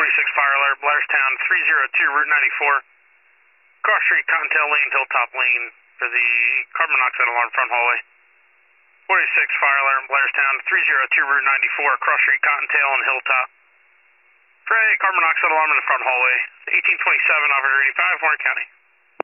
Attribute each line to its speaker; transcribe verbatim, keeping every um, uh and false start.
Speaker 1: forty-six Fire Alert, Blairstown, three zero two, Route ninety-four. Cross Street, Cottontail Lane, Hilltop Lane for the carbon monoxide alarm front hallway. forty-six Fire Alarm, Blairstown, three zero two, Route ninety-four, Cross Street, Cottontail, and Hilltop. For a carbon monoxide alarm in the front hallway, eighteen twenty-seven, Officer eighty-five, Warren County.